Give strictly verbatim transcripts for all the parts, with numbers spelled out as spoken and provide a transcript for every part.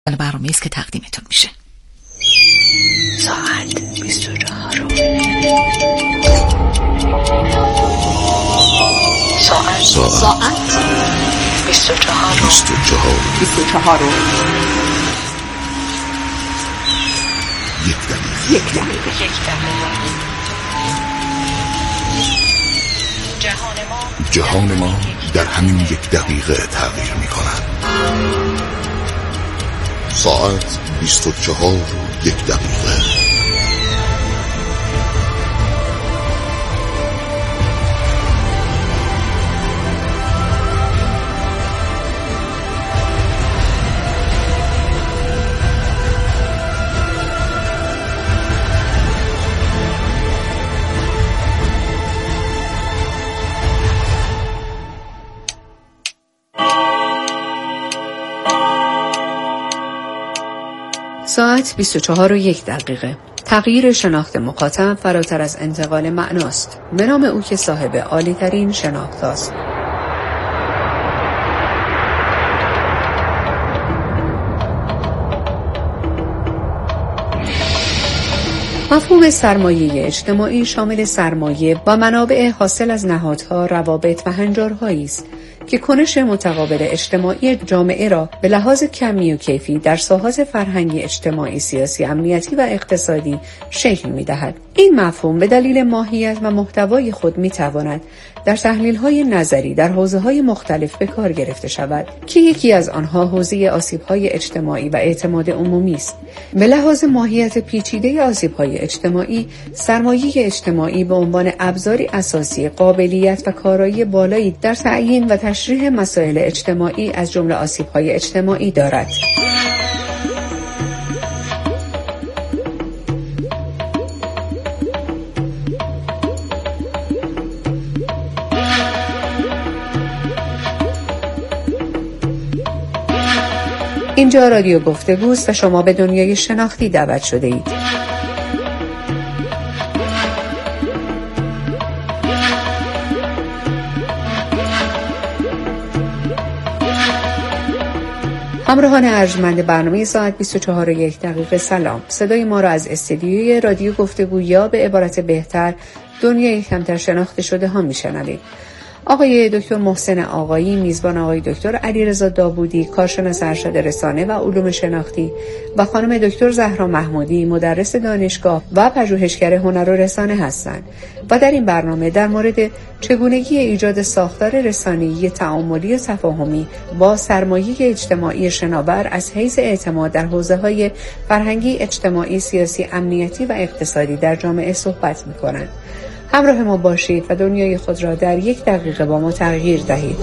برنامه است که تقدیمتون میشه. ساعت بیست و چهار ساعت ساعت بیست و چهار بیست و چهار بیست و چهار یک دقیقه یک دقیقه یک دقیقه جهان ما جهان ما در همین یک دقیقه تغییر می‌کند. ساعت بیست و چهار و یک دقیقه. ساعت بیست و چهار و یک دقیقه. تغییر شناخت مخاطب فراتر از انتقال معناست. به نام او که صاحب عالی ترین شناخت است. مفهوم سرمایه اجتماعی شامل سرمایه و منابع حاصل از نهادها، روابط و هنجارهایی است که کنش متقابل اجتماعی جامعه را به لحاظ کمی و کیفی در ساحات فرهنگی، اجتماعی، سیاسی، امنیتی و اقتصادی شکل می‌دهد. این مفهوم به دلیل ماهیت و محتوای خود می‌تواند در تحلیل‌های نظری در حوزه‌های مختلف به کار گرفته شود که یکی از آنها حوزه آسیب‌های اجتماعی و اعتماد عمومی است. به لحاظ ماهیت پیچیده آسیب‌های اجتماعی، سرمایه اجتماعی به عنوان ابزاری اساسی قابلیت و کارایی بالایی در تعیین و تشریح مسائل اجتماعی از جمله آسیب‌های اجتماعی دارد. اینجا رادیو گفتگوست و شما به دنیای شناختی دعوت شده اید. همراهان ارجمند برنامه ساعت بیست و چهار و یک دقیقه، سلام. صدای ما را از استدیوی رادیو گفتگو یا به عبارت بهتر دنیای کمتر شناخته شده ها میشنوید. آقای دکتر محسن آقایی، میزبان آقای دکتر علیرضا داوودی، کارشناس ارشد رسانه و علوم شناختی و خانم دکتر زهرا محمودی، مدرس دانشگاه و پژوهشگر هنر و رسانه هستند و در این برنامه در مورد چگونگی ایجاد ساختار رسانه‌ای تعاملی و تفاهمی با سرمایه اجتماعی شناور از حیث اعتماد در حوزه‌های فرهنگی، اجتماعی، سیاسی، امنیتی و اقتصادی در جامعه صحبت می‌کنند. همراه ما باشید و دنیای خود را در یک دقیقه با ما تغییر دهید.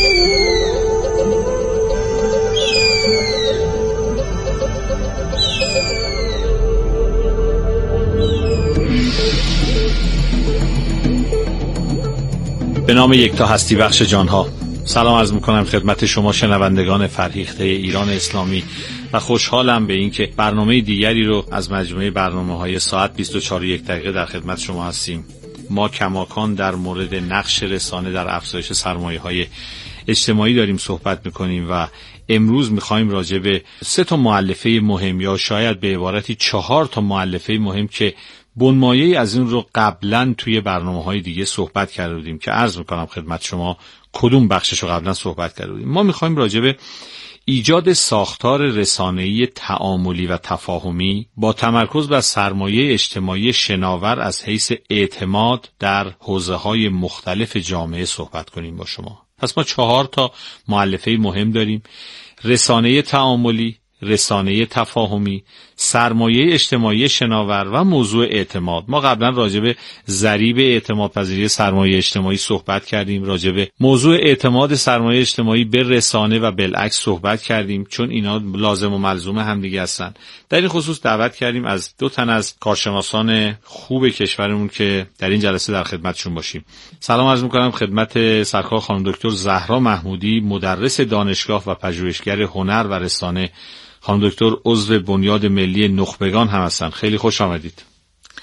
به نام یکتا هستی بخش جانها، سلام عرض میکنم خدمت شما شنوندگان فرهیخته ایران اسلامی و خوشحالم به اینکه برنامه دیگری رو از مجموعه برنامه‌های ساعت بیست و چهار و یک دقیقه در خدمت شما هستیم. ما کماکان در مورد نقش رسانه در افزایش سرمایه‌های اجتماعی داریم صحبت می‌کنیم و امروز می‌خوایم راجع به سه تا مؤلفه مهم یا شاید به عبارتی چهار تا مؤلفه مهم که بنمایه‌ای از این رو قبلا توی برنامه‌های دیگه صحبت کرده بودیم که عرض می‌کنم خدمت شما کدوم بخشش رو قبلا صحبت کرده بودیم. ما می‌خوایم راجع به ایجاد ساختار رسانه‌ای تعاملی و تفاهمی با تمرکز بر سرمایه اجتماعی شناور از حیث اعتماد در حوزه‌های مختلف جامعه صحبت کنیم با شما. پس ما چهار تا مؤلفه مهم داریم: رسانه تعاملی، رسانه تفاهمی، سرمایه اجتماعی شناور و موضوع اعتماد. ما قبلا راجع به ضریب اعتماد پذیری سرمایه اجتماعی صحبت کردیم، راجع به موضوع اعتماد سرمایه اجتماعی به رسانه و بالعکس صحبت کردیم، چون اینا لازم و ملزوم همدیگه هستن. در این خصوص دعوت کردیم از دو تن از کارشناسان خوب کشورمون که در این جلسه در خدمتشون باشیم. سلام عرض می‌کنم خدمت سرکار خانم دکتر زهرا محمودی، مدرس دانشگاه و پژوهشگر هنر و رسانه. خانم دکتر عضو بنیاد ملی نخبگان هم هستن. خیلی خوش آمدید.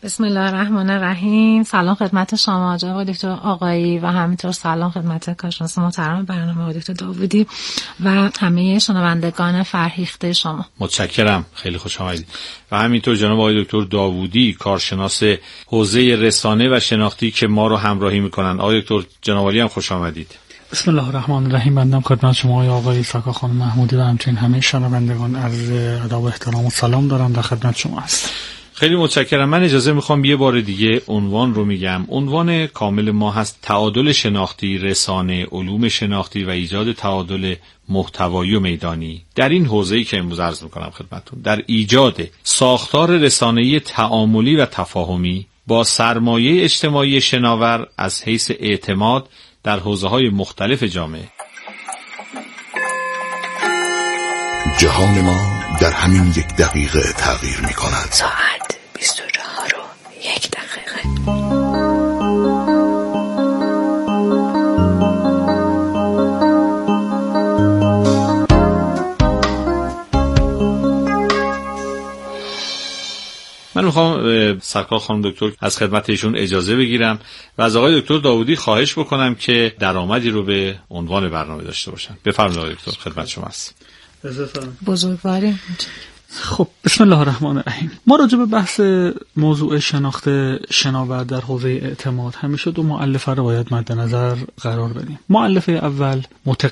بسم الله الرحمن الرحیم. سلام خدمت شما جناب دکتر آقایی و همینطور سلام خدمت کارشناس محترم برنامه آقای دکتر داوودی و همه شنوندگان فرهیخته شما. متشکرم، خیلی خوش آمدید. و همینطور جناب آقای دکتر داوودی، کارشناس حوزه رسانه و شناختی که ما رو همراهی میکنن. آقای دکتر جناب عالی هم خوش آمدید. بسم الله الرحمن الرحیم. بنده خدمت شما آقای ساکا خانم محمودی و همچنین همه شنوندگان عرض ادب و احترام و سلام دارم. در خدمت شما هستم. خیلی متشکرم. من اجازه میخوام یه بار دیگه عنوان رو میگم. عنوان کامل ما هست تعادل شناختی، رسانه، علوم شناختی و ایجاد تعادل محتوایی و میدانی. در این حوزه‌ای که امروز عرض میکنم خدمتتون، در ایجاد ساختار رسانه‌ای تعاملی و تفاهمی با سرمایه اجتماعی شناور از حیث اعتماد در حوزه‌های مختلف جامعه. جهان ما در همین یک دقیقه تغییر می‌کند. ساعت بیست و چهار و یک دقیقه. من میخوام سرکار خانم دکتر از خدمت ایشون اجازه بگیرم و از آقای دکتر داوودی خواهش بکنم که درآمدی رو به عنوان برنامه داشته باشن. بفرمایید آقای دکتر، خدمت شما است. بزرگواری. خب بسم الله الرحمن الرحیم. ما راجع به بحث موضوع شناخت شناور در حوزه اعتماد همیشه دو مؤلفه رو باید مد نظر قرار بدیم. مؤلفه اول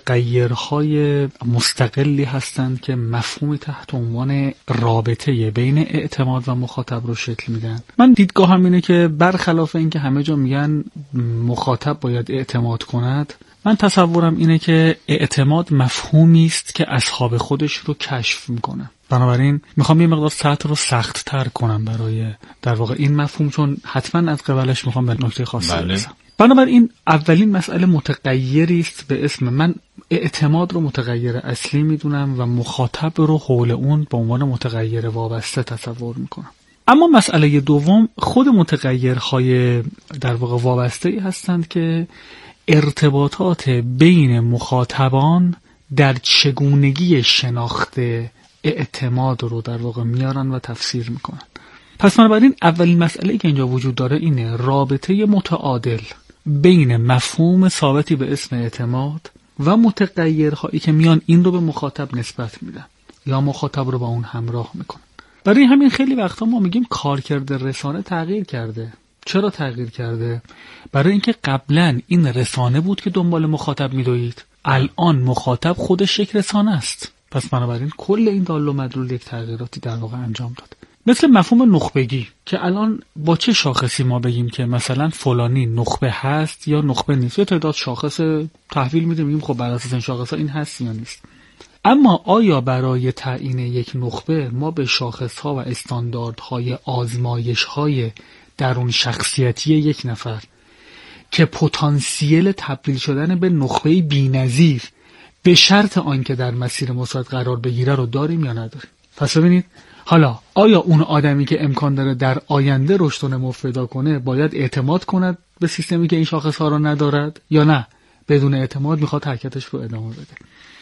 متغیرهای مستقلی هستند که مفهومی تحت عنوان رابطه بین اعتماد و مخاطب رو شکل میدن. من دیدگاهم اینه که برخلاف اینکه همه جا میگن مخاطب باید اعتماد کند، من تصورم اینه که اعتماد مفهومی است که اصحاب خودش رو کشف میکنه. بنابراین میخوام یه مقدار سطح رو سخت تر کنم برای در واقع این مفهوم، چون حتما از قبلش میخوام به نکته خاصی برسم. بنابراین اولین مسئله متغیری است به اسم، من اعتماد رو متغیر اصلی میدونم و مخاطب رو حول اون به عنوان متغیر وابسته تصور میکنم. اما مسئله دوم خود متغیرهای در واقع وابسته هستند که ارتباطات بین مخاطبان در چگونگی شناخت اعتماد رو در واقع میارن و تفسیر میکنن. پس بنابراین اولین مسئله که اینجا وجود داره اینه رابطه متعادل بین مفهوم ثابتی به اسم اعتماد و متغیرهایی که میان این رو به مخاطب نسبت میدن یا مخاطب رو با اون همراه میکنن. برای همین خیلی وقتا ما میگیم کارکرد رسانه تغییر کرده. چرا تغییر کرده؟ برای اینکه قبلا این رسانه بود که دنبال مخاطب میدوید، الان مخاطب خودش یک رسانه است. پس بنابراین کل این دال و مدلول یک تغییراتی در واقع انجام داد. مثل مفهوم نخبگی که الان با چه شاخصی ما بگیم که مثلا فلانی نخبه هست یا نخبه نیست، یا تعداد شاخص تحویل میدیم میگیم خب بر اساس این شاخصا این هست یا نیست. اما آیا برای تعیین یک نخبه ما به شاخصها و استانداردهای آزمایش‌های درون شخصیتی یک نفر که پتانسیل تبدیل شدن به نخبه بی‌نظیر به شرط آنکه در مسیر مثبت قرار بگیره رو داریم یا نداریم؟ پس ببینید حالا آیا اون آدمی که امکان داره در آینده رشد و نمو پیدا کنه باید اعتماد کند به سیستمی که این شاخص‌ها رو ندارد یا نه بدون اعتماد میخواد حرکتش رو ادامه بده؟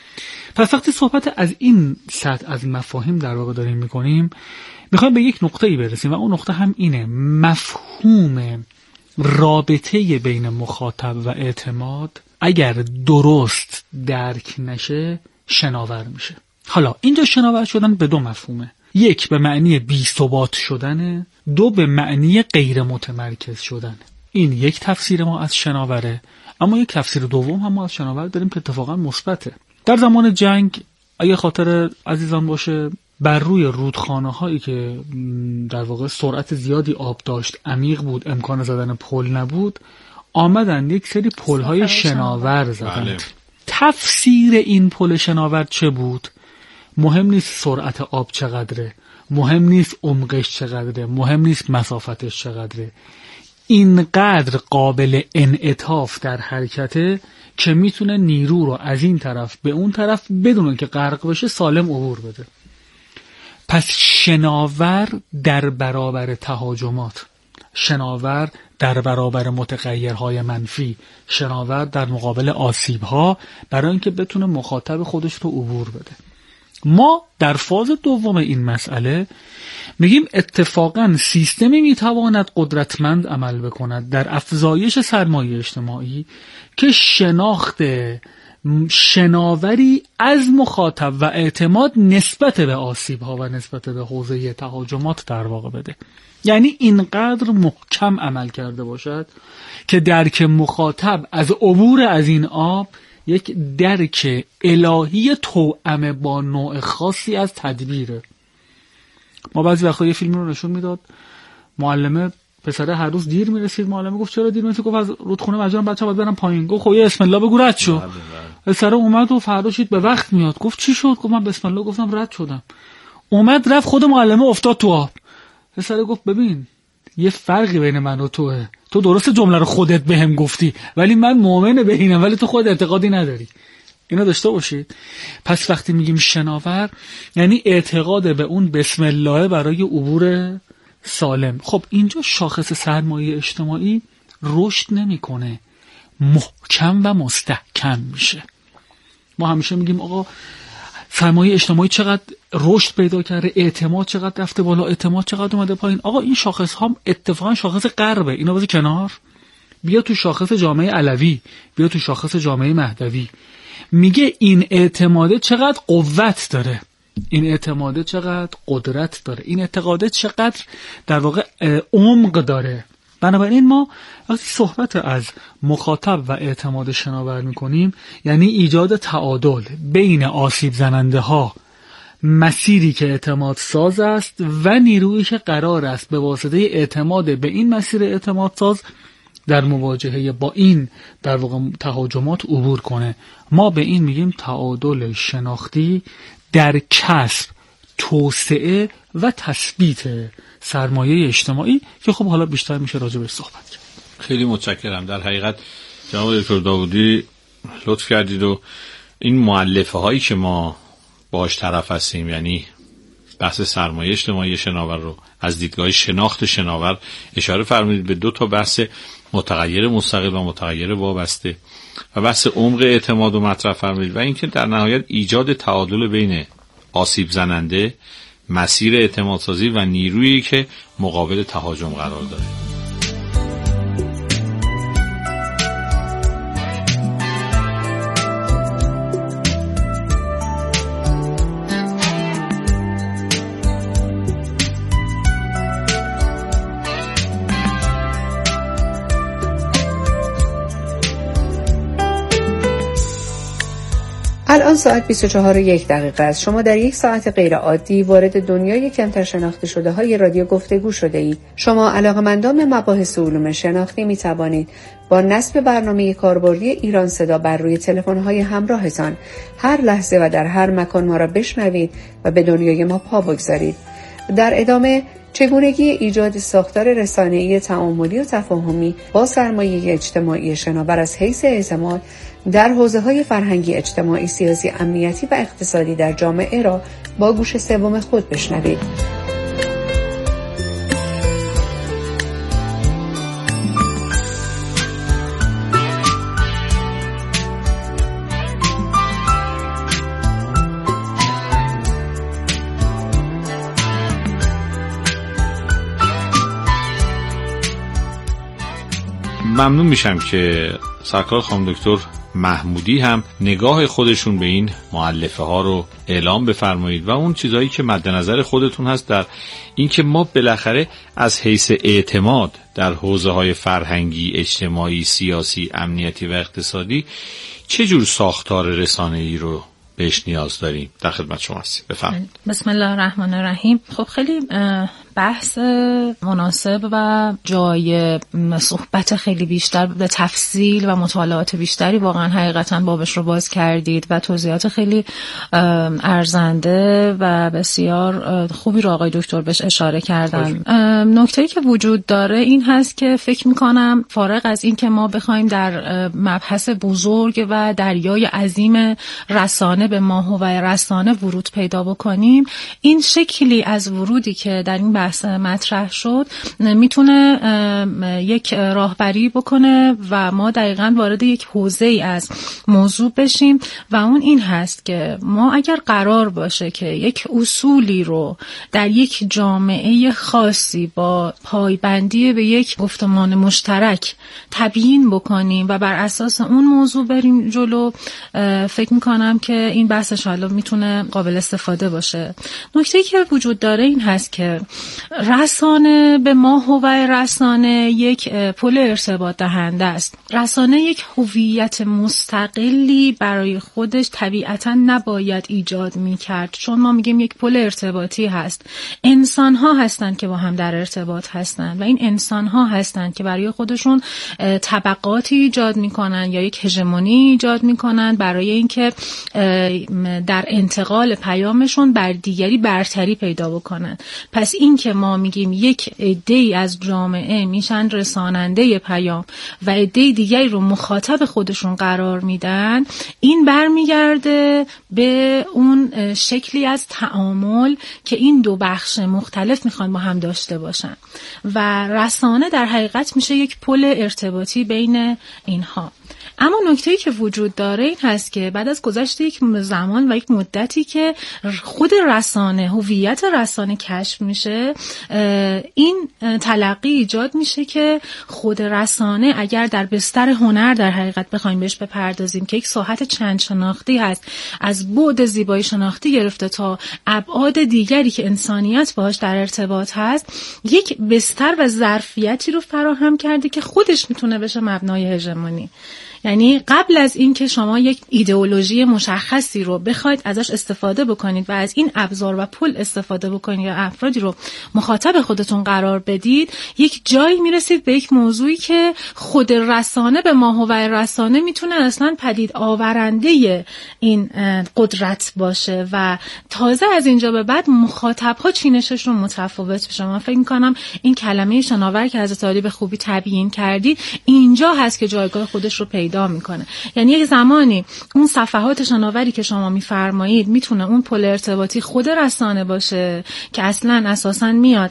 پس وقتی صحبت از این سطح از مفاهیم در واقع داریم میکنیم، میخوایم به یک نقطه‌ای برسیم و اون نقطه هم اینه: مفهوم رابطه بین مخاطب و اعتماد اگر درست درک نشه شناور میشه. حالا اینجا شناور شدن به دو مفهومه، یک به معنی بی ثبات شدنه، دو به معنی غیر متمرکز شدن. این یک تفسیر ما از شناوره، اما یک تفسیر دوم هم ما از شناور داریم که اتفاقا مثبته. در زمان جنگ اگه خاطر عزیزان باشه، بر روی رودخانه هایی که در واقع سرعت زیادی آب داشت، عمیق بود، امکان زدن پل نبود، آمدن یک سری پل های شناور زدند. بله. تفسیر این پل شناور چه بود؟ مهم نیست سرعت آب چقدره، مهم نیست عمقش چقدره، مهم نیست مسافتش چقدره، اینقدر قابل انعطاف در حرکته که میتونه نیرو رو از این طرف به اون طرف بدون که غرق بشه سالم عبور بده. پس شناور در برابر تهاجمات، شناور در برابر متغیرهای منفی، شناور در مقابل آسیب‌ها، برای اینکه بتونه مخاطب خودش رو عبور بده. ما در فاز دوم این مسئله میگیم اتفاقا سیستمی میتواند قدرتمند عمل بکند در افزایش سرمایه اجتماعی که شناخت شناوری از مخاطب و اعتماد نسبت به آسیب‌ها و نسبت به حوزه تهاجمات در واقع بده. یعنی اینقدر محکم عمل کرده باشد که درک مخاطب از عبور از این آب یک درک الهی توأم با نوع خاصی از تدبیره. ما بعضی وقتا یه فیلم رو نشون میداد، معلمه پسره هر روز دیر میرسید، معلمه گفت چرا دیر میرسید؟ گفت از رودخونه مجبورم بچه‌ها باید برن پایین. گفت خب یه بسم الله بگو رد شو. پسره اومد و فرداشید به وقت میاد. گفت چی شد؟ گفت من بسم الله گفتم رد شدم. اومد رفت خود معلمه افتاد تو آب. پسره گفت ببین یه فرقی بین من و توه، تو درست جمله رو خودت بهم گفتی ولی من مؤمن به اینم ولی تو خود اعتقادی نداری. اینا داشته باشید. پس وقتی میگیم شناور یعنی اعتقاد به اون بسم الله برای عبور سالم. خب اینجا شاخص سرمایه اجتماعی رشد نمیکنه، محکم و مستحکم میشه. ما همیشه میگیم آقا سرمایه اجتماعی چقدر رشد پیدا کرده، اعتماد چقدر رفته بالا، اعتماد چقدر اومده پایین. آقا این شاخص ها اتفاقا شاخص غربه، اینا بذار کنار. بیا تو شاخص جامعه علوی، بیا تو شاخص جامعه مهدوی. میگه این اعتماده چقدر قوت داره، این اعتماده چقدر قدرت داره، این اعتقاده چقدر در واقع عمق داره. بنابراین ما وقتی صحبت از مخاطب و اعتماد شناور میکنیم یعنی ایجاد تعادل بین آسیب زننده ها، مسیری که اعتماد ساز است و نیرویی که قرار است به واسطه اعتماد به این مسیر اعتماد ساز در مواجهه با این در واقع تهاجمات عبور کنه. ما به این میگیم تعادل شناختی در کسب، توسعه و تثبیت سرمایه اجتماعی که خب حالا بیشتر میشه راجع بهش صحبت کرد. خیلی متشکرم. در حقیقت جناب دکتر داوودی لطف کردید و این مؤلفه هایی که ما باهاش طرف هستیم، یعنی بحث سرمایه اجتماعی شناور رو از دیدگاه شناخت شناور اشاره فرمودید به دو تا بحث متغیر مستقل و متغیر وابسته و بحث عمق اعتماد و مطرح فرمودید و اینکه در نهایت ایجاد تعادل بین آسیب زننده، مسیر اعتماد سازی و نیرویی که مقابل تهاجم قرار داره. الان ساعت بیست و چهار و یک دقیقه است. شما در یک ساعت غیر عادی وارد دنیای کمتر شناخته شده های رادیو گفتگو شده اید. شما علاقه‌مندان به مباحث علوم شناختی می توانید با نصب برنامه کاربردی ایران صدا بر روی تلفن های همراهتان هر لحظه و در هر مکان ما را بشنوید و به دنیای ما پا بگذارید. در ادامه چگونگی ایجاد ساختار رسانه‌ای تعاملی و تفاهمی با سرمایه اجتماعی شناور از حیث اعتماد در حوزه‌های فرهنگی، اجتماعی، سیاسی، امنیتی و اقتصادی در جامعه را با گوش سوم خود بشنوید. ممنون میشم که سرکار خانم دکتر محمودی هم نگاه خودشون به این مؤلفه ها رو اعلام بفرمایید و اون چیزایی که مد نظر خودتون هست در این که ما بالاخره از حیث اعتماد در حوزه های فرهنگی، اجتماعی، سیاسی، امنیتی و اقتصادی چه جور ساختار رسانه‌ای رو بهش نیاز داریم. در خدمت شما هستیم. بفرمایید. بسم الله الرحمن الرحیم. خب خیلی بحث مناسب و جای صحبت خیلی بیشتر به تفصیل و مطالعات بیشتری واقعا حقیقتا بابش رو باز کردید و توضیحات خیلی ارزنده و بسیار خوبی رو آقای دکتر بهش اشاره کردن. نکته‌ای که وجود داره این هست که فکر می‌کنم فارغ از این که ما بخوایم در مبحث بزرگ و دریای عظیم رسانه به ماهو و رسانه ورود پیدا بکنیم، این شکلی از ورودی که در این بحث مطرح شد میتونه یک راهبری بکنه و ما دقیقاً وارد یک حوزه‌ای از موضوع بشیم و اون این هست که ما اگر قرار باشه که یک اصولی رو در یک جامعه خاصی با پایبندی به یک گفتمان مشترک تبیین بکنیم و بر اساس اون موضوع بریم جلو، فکر میکنم که این بحث حالا میتونه قابل استفاده باشه. نکته‌ای که وجود داره این هست که رسانه به ما هوای رسانه یک پل ارتباط دهنده است. رسانه یک هویت مستقلی برای خودش طبیعتاً نباید ایجاد میکرد، چون ما میگیم یک پل ارتباطی هست. انسان ها هستن که با هم در ارتباط هستن و این انسان ها هستن که برای خودشون طبقاتی ایجاد میکنن یا یک هژمونی ایجاد میکنن برای اینکه در انتقال پیامشون بر دیگری برتری پیدا بکنن. پس این که ما میگیم یک عده‌ای از جامعه میشن رساننده پیام و عده دیگری رو مخاطب خودشون قرار میدن، این برمیگرده به اون شکلی از تعامل که این دو بخش مختلف میخوان با هم داشته باشن و رسانه در حقیقت میشه یک پل ارتباطی بین اینها. اما نکته‌ای که وجود داره این هست که بعد از گذشت یک زمان و یک مدتی که خود رسانه، هویت رسانه کشف میشه، این تلقی ایجاد میشه که خود رسانه اگر در بستر هنر در حقیقت بخوایم بهش بپردازیم که یک ساحت چند شناختی هست، از بعد زیبایی شناختی گرفته تا ابعاد دیگری که انسانیت باهاش در ارتباط هست، یک بستر و ظرفیتی رو فراهم کرده که خودش میتونه بشه مبنای هژمونی. یعنی قبل از این که شما یک ایدئولوژی مشخصی رو بخواید ازش استفاده بکنید و از این ابزار و پل استفاده بکنید یا افرادی رو مخاطب خودتون قرار بدید، یک جایی میرسید به یک موضوعی که خود رسانه به ماهوای رسانه میتونه اصلا پدید آورنده این قدرت باشه و تازه از اینجا به بعد مخاطب‌ها چینششون متفاوت بشه. من فکر می‌کنم این کلمه شناور که حضرت عالی به خوبی تبیین کردی اینجا هست که جایگاه خودش رو پیدا میکنه. یعنی یک زمانی اون صفحات شناوری که شما میفرمایید میتونه اون پل ارتباطی خود رسانه باشه که اصلا اساسا میاد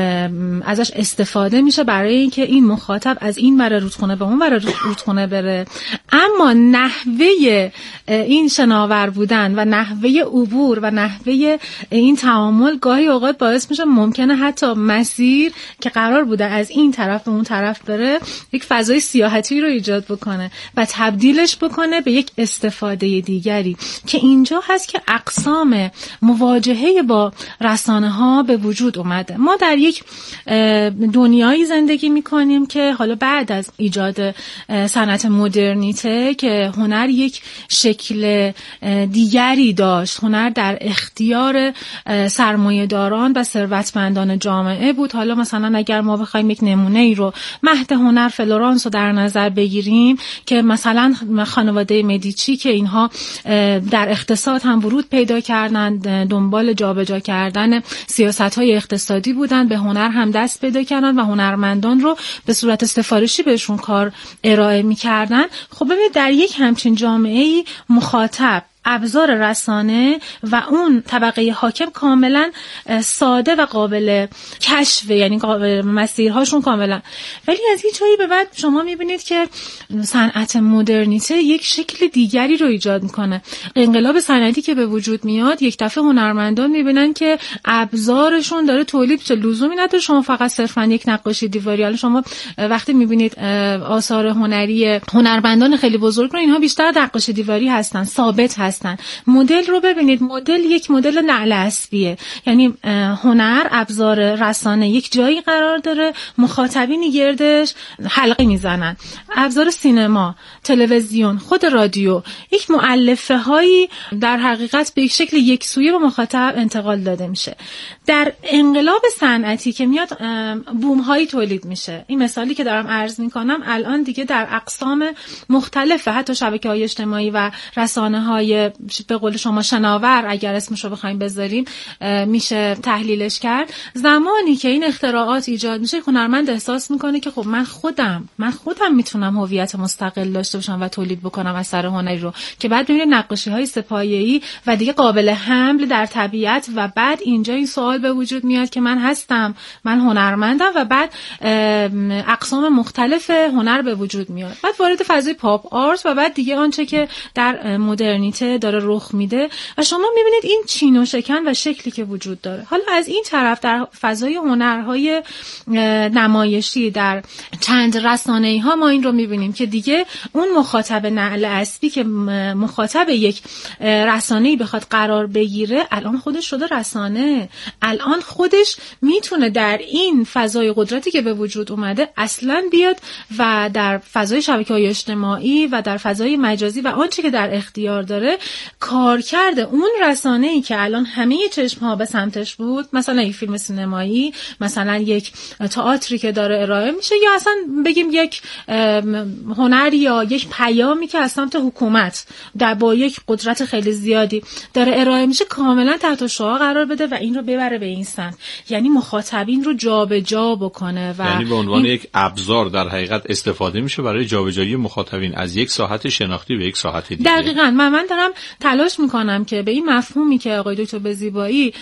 ازش استفاده میشه برای اینکه این مخاطب از این ور رودخونه به اون ور رودخونه بره، اما نحوه این شناور بودن و نحوه عبور و نحوه این تعامل گاهی اوقات باعث میشه ممکنه حتی مسیر که قرار بوده از این طرف به اون طرف بره یک فضای سیاحتی رو ایجاد بکنه و تبدیلش بکنه به یک استفاده دیگری که اینجا هست که اقسام مواجهه با رسانه ها به وجود اومده. ما در یک دنیایی زندگی میکنیم که حالا بعد از ایجاد صنعت مدرنیته که هنر یک شکل دیگری داشت، هنر در اختیار سرمایه‌داران و ثروتمندان جامعه بود. حالا مثلا اگر ما بخوایم یک نمونه ای رو مهد هنر فلورانس رو در نظر بگیریم که مثلا خانواده مدیچی که اینها در اقتصاد هم ورود پیدا کردن، دنبال جابجا کردن سیاست‌های اقتصادی بودن، به هنر هم دست پیدا کردن و هنرمندان رو به صورت سفارشی بهشون کار ارائه می‌کردن. خب ببینید در یک همچین جامعه‌ای مخاطب، ابزار رسانه و اون طبقه حاکم کاملا ساده و قابل کشف، یعنی قابل مسیرهاشون کاملا. ولی از این جایی به بعد شما میبینید که صنعت مدرنیته یک شکل دیگری رو ایجاد میکنه. انقلاب صنعتی که به وجود میاد، یک دفعه هنرمندان میبینن که ابزارشون داره تولید میشه، لزومی نداره شما فقط صرفا یک نقاشی دیواری. حالا شما وقتی میبینید آثار هنری هنرمندان خیلی بزرگ رو، اینها بیشتر نقاشی دیواری هستن، ثابت هستن. مدل رو ببینید، مدل یک مدل نعل اسبیه. یعنی هنر، ابزار رسانه یک جایی قرار داره، مخاطبینی گردش حلقه میزنن. ابزار سینما، تلویزیون، خود رادیو، یک مؤلفه هایی در حقیقت به یک شکل یکسویه به مخاطب انتقال داده میشه. در انقلاب صنعتی که میاد بوم هایی تولید میشه. این مثالی که دارم عرض میکنم الان دیگه در اقسام مختلف، حتی شبکه‌های اجتماعی و رسانه های که به قول شما شناور اگر اسمش رو بخوایم بذاریم میشه تحلیلش کرد. زمانی که این اختراعات ایجاد میشه هنرمند احساس میکنه که خب من خودم من خودم میتونم هویت مستقل داشته باشم و تولید بکنم اثر هنری رو، که بعد میبینه نقاشی‌های سه‌پایه‌ای و دیگه قابل حمل در طبیعت و بعد اینجا این سوال به وجود میاد که من هستم، من هنرمندم و بعد اقسام مختلف هنر به وجود میاد. بعد وارد فضای پاپ آرت و بعد دیگه آنچه که در مدرنیته داره رخ میده و شما میبینید این چین و شکن و شکلی که وجود داره. حالا از این طرف در فضای هنرهای نمایشی در چند رسانه‌ای ها ما این رو میبینیم که دیگه اون مخاطب نعل اسبی که مخاطب یک رسانه‌ای بخواد قرار بگیره الان خودش شده رسانه، الان خودش میتونه در این فضای قدرتی که به وجود اومده اصلا بیاد و در فضای شبکه‌های اجتماعی و در فضای مجازی و آنچه که در اختیار داره کار کرده اون رسانه‌ای که الان همه چشم‌ها به سمتش بود، مثلا یک فیلم سینمایی، مثلا یک تئاتری که داره ارائه میشه، یا اصلا بگیم یک هنری یا یک پیامی که از سمت حکومت در با یک قدرت خیلی زیادی داره ارائه میشه، کاملا تحت شعاع قرار بده و این رو ببره به این سمت، یعنی مخاطبین رو جابجا بکنه و یعنی به عنوان این... یک ابزار در حقیقت استفاده میشه برای جابجایی مخاطبین از یک ساحت شناختی به یک ساحت دیگه. دقیقاً من من دارم تلاش میکنم که به این مفهومی که آقای دکتر بزیبایی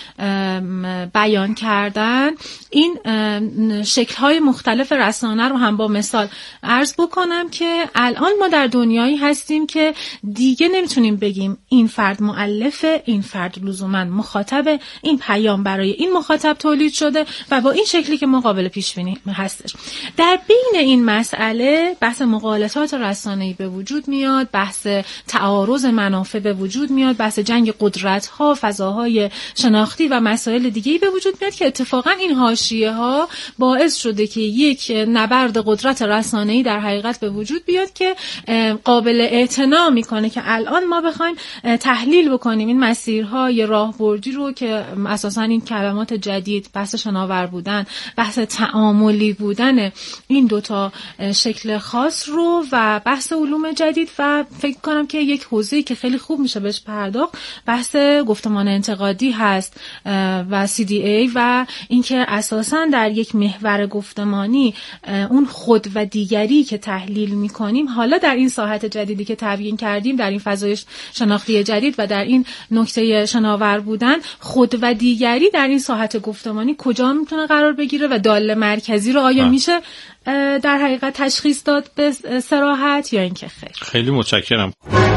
بیان کردن این شکل‌های مختلف رسانه رو هم با مثال عرض بکنم که الان ما در دنیایی هستیم که دیگه نمیتونیم بگیم این فرد مؤلفه، این فرد لزوما مخاطبه، این پیام برای این مخاطب تولید شده و با این شکلی که ما قابل پیش بینی هستش. در بین این مسئله بحث مغالطات رسانه‌ای به وجود میاد، بحث تعارض منافع به وجود میاد، بحث جنگ قدرت‌ها، فضاهای شناختی و مسائل دیگه‌ای به وجود میاد که اتفاقا این حاشیه‌ها باعث شده که یک نبرد قدرت رسانه‌ای در حقیقت به وجود بیاد که قابل اعتنا میکنه که الان ما بخوایم تحلیل بکنیم این مسیرهای راهبردی رو که اساساً این کلمات جدید، بحث شناور بودن، بحث تعاملی بودن این دوتا شکل خاص رو و بحث علوم جدید و فکر کنم که یک حوزه‌ای که خیلی خوب میشه بهش پرداخت بحث گفتمان انتقادی هست و سی دی ای و اینکه اساساً در یک محور گفتمانی اون خود و دیگری که تحلیل میکنیم، حالا در این ساحت جدیدی که تبیین کردیم، در این فضای شناختی جدید و در این نکته شناور بودن، خود و دیگری در این ساحت گفتمانی کجا میتونه قرار بگیره و داله مرکزی رو آیا میشه در حقیقت تشخیص داد به صراحت یا اینکه خیر. خیلی متشکرم.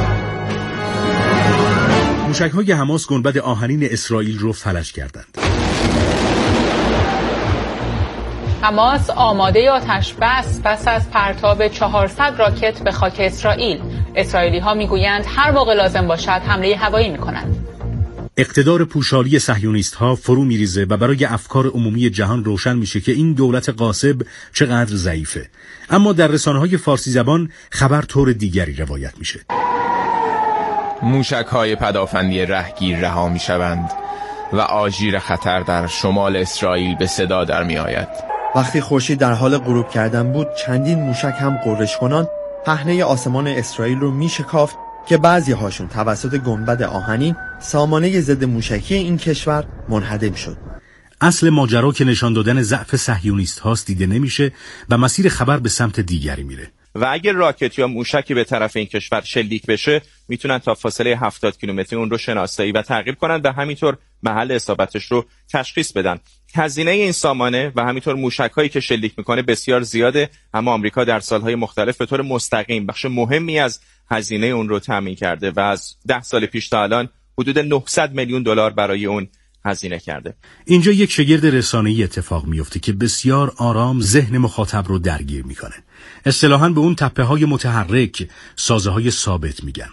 موشک‌های حماس گنبد آهنین اسرائیل رو فلج کردند. حماس آماده آتش بس پس از پرتاب چهارصد راکت به خاک اسرائیل. اسرائیلی‌ها میگویند هر موقع لازم باشد حمله هوایی می‌کنند. اقتدار پوشالی صهیونیست‌ها فرو میریزه و برای افکار عمومی جهان روشن میشه که این دولت غاصب چقدر ضعیفه. اما در رسانه‌های فارسی زبان خبر طور دیگری روایت میشه. موشک‌های پدافندی رهگیر رها میشوند و آژیر خطر در شمال اسرائیل به صدا در میآید. وقتی خورشید در حال غروب کردن بود، چندین موشک هم غرش کنان پهنه آسمان اسرائیل رو میشکافت که بعضی هاشون توسط گنبد آهنین سامانه ضد موشکی این کشور منهدم شد. اصل ماجرا که نشان دادن ضعف صهیونیست هاست دیده نمیشه و مسیر خبر به سمت دیگری میره. و اگر راکت یا موشکی به طرف این کشور شلیک بشه، میتونن تا فاصله هفتاد کیلومتری اون رو شناسایی و تعقیب کنن و همینطور محل اصابتش رو تشخیص بدن. هزینه این سامانه و همینطور موشک‌هایی که شلیک میکنه بسیار زیاده، اما آمریکا در سالهای مختلف به طور مستقیم بخش مهمی از هزینه اون رو تامین کرده و از ده سال پیش تا الان حدود نهصد میلیون دلار برای اون هزینه کرده. اینجا یک شگرد رسانه‌ای اتفاق میفته که بسیار آرام ذهن مخاطب رو درگیر میکنه. اصطلاحاً به اون تپه‌های متحرک سازه‌های ثابت میگن.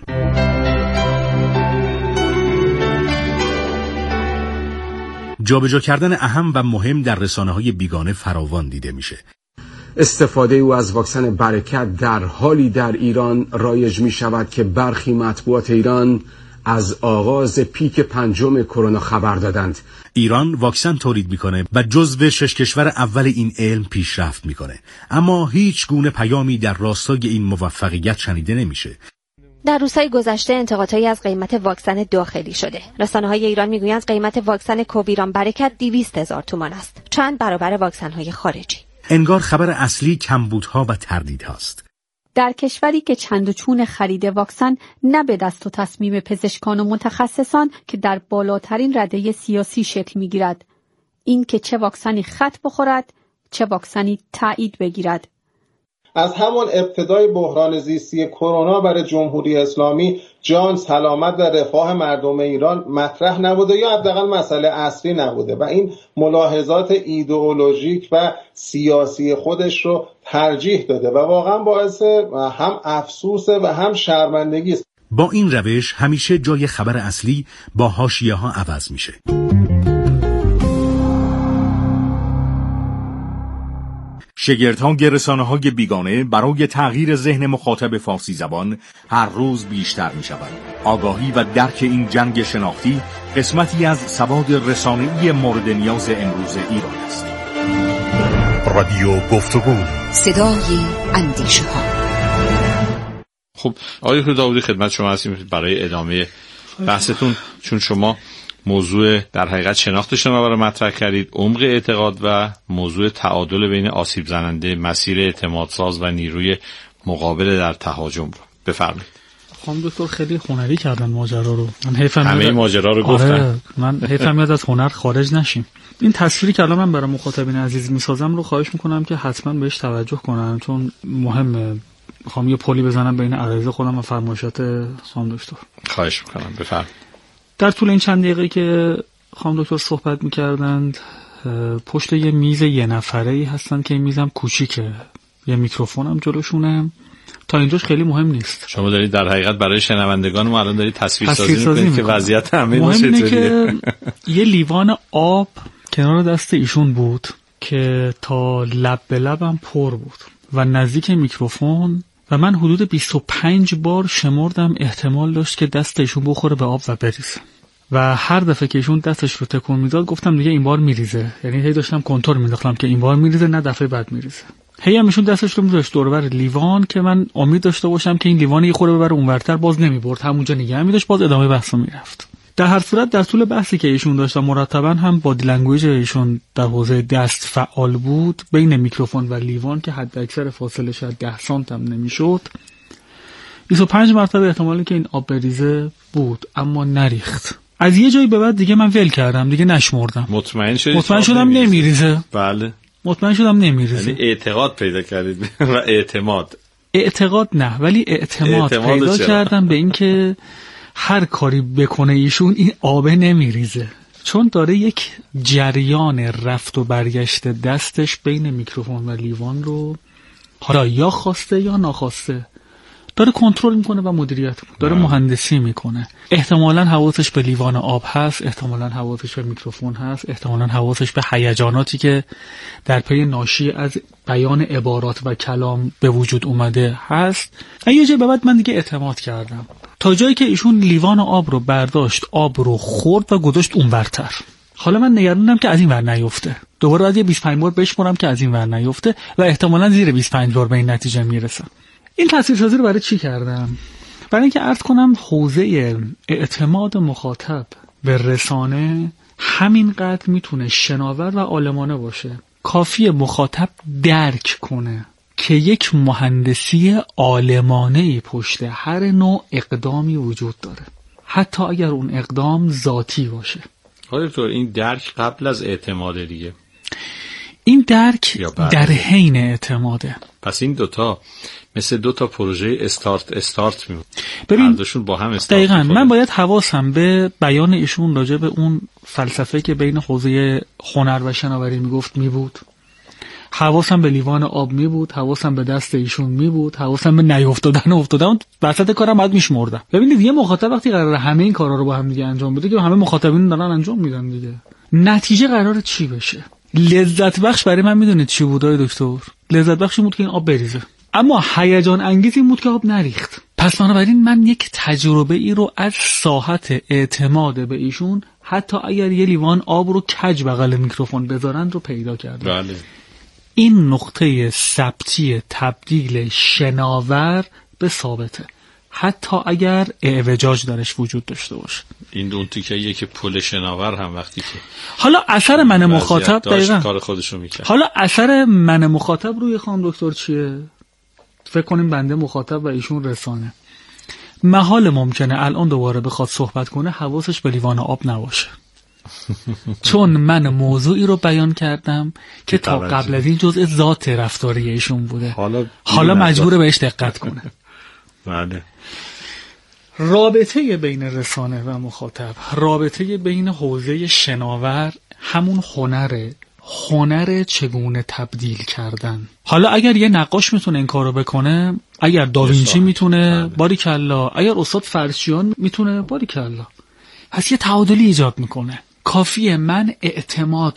جابجا کردن اهم و مهم در رسانه‌های بیگانه فراوان دیده میشه. استفاده او از واکسن برکت در حالی در ایران رایج می شود که برخی مطبوعات ایران از آغاز پیک پنجم کرونا خبر دادند. ایران واکسن تولید میکنه و جزو شش کشور اول این علم پیشرفت میکنه، اما هیچ گونه پیامی در راستای این موفقیت شنیده نمیشه. در روزهای گذشته انتقادهایی از قیمت واکسن داخلی شده. رسانه‌های ایران میگویند قیمت واکسن کوویران برکت دویست هزار تومان است، چند برابر واکسن‌های خارجی. انگار خبر اصلی کمبودها و تردیدهاست. در کشوری که چند و چون خرید واکسن نه به دست و تصمیم پزشکان و متخصصان که در بالاترین رده سیاسی شکل می‌گیرد، این که چه واکسنی خط بخورد، چه واکسنی تایید بگیرد. از همان ابتدای بحران زیستی کرونا برای جمهوری اسلامی جان، سلامت و رفاه مردم ایران مطرح نبوده یا حداقل مسئله اصلی نبوده و این ملاحظات ایدئولوژیک و سیاسی خودش رو ترجیح داده و واقعا باعث هم افسوس و هم شرمندگی است. با این روش همیشه جای خبر اصلی با حاشیه ها عوض میشه. شگردها رسانه‌های بیگانه برای تغییر ذهن مخاطب فارسی زبان هر روز بیشتر می‌شوند. آگاهی و درک این جنگ شناختی قسمتی از سواد رسانه‌ای مورد نیاز امروز ایران است. رادیو گفتگو، صدای اندیشه‌ها. خب آقای داودی خدمت شما هستیم برای ادامه بحثتون، چون شما موضوع در حقیقت شناخت شناور رو مطرح کردید، عمق اعتقاد و موضوع تعادل بین آسیب زننده، مسیر اعتمادساز و نیروی مقابل در تهاجم رو بفرمایید. خانم دکتر خیلی هنری کردن ماجرا رو. من حیفم همه میاد... ماجرا رو آره، گفتن. من حیفم میاد از هنر خارج نشیم. این تصویری که الان من برای مخاطبین عزیز میسازم رو خواهش میکنم که حتما بهش توجه کنن، چون مهمه. میخوام یه پلی بزنم بین عرایض خودم و فرمایشات خانم دکتر. خواهش میکنم بفرمایید. در طول این چند دقیقه که خانم دکتر صحبت میکردند پشت یه میز یه نفره‌ای هستن که این میزم کوچیکه، یه میکروفونم جلوشونه. تا اینجاش خیلی مهم نیست. شما دارید در حقیقت برای شنوندگان ما الان دارید تصویر سازی میکنید که وضعیت همه ما چطوریه. مهم اینه که یه لیوان آب کنار دست ایشون بود که تا لب به لبم پر بود و نزدیک میکروفون و من حدود بیست و پنج بار شمردم احتمال داشت که دست ایشون بخوره به آب و بریزه و هر دفعه که ایشون دستش رو تکون میداد گفتم دیگه این بار میریزه، یعنی هی داشتم کنترل مینداختم که این بار میریزه نه دفعه بعد میریزه. هی هم ایشون دستش رو میذاشت دور و بر لیوان که من امید داشته باشم که این لیوان یه خورده ببره اونورتر، باز نمیبرد، همونجا نگه می‌داشت، باز ادامه بحثو میرفت. در هر صورت در طول بحثی که ایشون داشت مرتبا هم بادی لنگویج ایشون در حوزه دست فعال بود بین میکروفون و لیوان که حد اکثر فاصله شاید ده سانت هم نمیشد. بیست و پنج مرتبه احتمالی که این آب بریزه بود اما نریخت. از یه جایی به بعد دیگه من ول کردم، دیگه نشمردم. مطمئن شدید؟ مطمئن شدم نمیریزه. بله. مطمئن شدم نمیریزه. یعنی اعتقاد پیدا کردید و اعتماد. اعتقاد نه ولی اعتماد, اعتماد پیدا کردم به این که هر کاری بکنه ایشون این آبه نمیریزه، چون داره یک جریان رفت و برگشت دستش بین میکروفون و لیوان رو حالا یا خواسته یا ناخواسته داره کنترل میکنه و مدیریت میکنه، داره مهندسی میکنه. احتمالاً حواسش به لیوان آب هست، احتمالاً حواسش به میکروفون هست، احتمالاً حواسش به هیجاناتی که در پی ناشی از بیان عبارات و کلام به وجود اومده هست. یه جای به بعد من دیگه اعتماد کردم تا جایی که ایشون لیوان آب رو برداشت، آب رو خورد و گذاشت اونورتر. حالا من نگرانم که از این ور نیفته، دوباره از یه بیست و پنج بار بشمرم که از این ور نیفته و احتمالاً زیر بیست و پنج بار به این نتیجه میرسم. این تصویرسازی رو برای چی کردم؟ برای اینکه عرض کنم حوزه اعتماد مخاطب به رسانه همینقدر میتونه شناور و عالمانه باشه. کافیه مخاطب درک کنه که یک مهندسی عالمانه‌ای پشت هر نوع اقدامی وجود داره، حتی اگر اون اقدام ذاتی باشه. آقای دکتر این درک قبل از اعتماد دیگه؟ این درک در حین اعتماده. پس این دوتا مثل دوتا پروژه استارت استارت میمونه. ببین هردوشون با هم استارت دقیقاً می‌خوره. من باید حواسم به بیان ایشون راجع به اون فلسفه که بین حوزه هنر و شناوری میگفت می بود. حواسم به لیوان آب می بود، حواسم به دست ایشون می بود، حواسم به نیافتادن افتادن وسط کارم بعد میشمردم. ببینید یه مخاطب وقتی قراره همه این کارا رو با هم دیگه انجام بده که همه مخاطبین دارن انجام میدن دیگه، نتیجه قراره چی بشه؟ لذت بخش برای من میدونید چی بود آقای دکتر؟ لذت بخش بود که این آب بریزه، اما هیجان انگیز این بود که آب نریخت. پس بنابراین من یک تجربه ای رو از ساحت اعتماد به ایشون حتی اگر یه لیوان آب رو کج بغل میکروفون بذارن رو پیدا کردم. بله. این نقطه ثبتی تبدیل شناور به ثابته. حتی اگر اعوجاج درش وجود داشته باشه. این اون تیکه‌ایه که پل شناور هم وقتی که حالا اثر من مخاطب دقیقاً کار خودشو میکرد. حالا اثر من مخاطب روی خانم دکتر چیه؟ فکر کنیم بنده مخاطب و ایشون رسانه. محال ممکنه الان دوباره بخواد صحبت کنه حواسش به لیوان آب نباشه. چون من موضوعی رو بیان کردم که تا قبل از این جزء ذات رفتاری ایشون بوده. حالا حالا مجبوره بهش دقت کنه. بله. رابطه بین رسانه و مخاطب، رابطه بین حوزه شناور همون هنره، هنر چگونه تبدیل کردن. حالا اگر یه نقاش میتونه این کارو بکنه، اگر داوینچی میتونه، باریکلا، اگر استاد فرشیان میتونه، باریکلا. پس یه تعادلی ایجاد میکنه. کافیه من اعتماد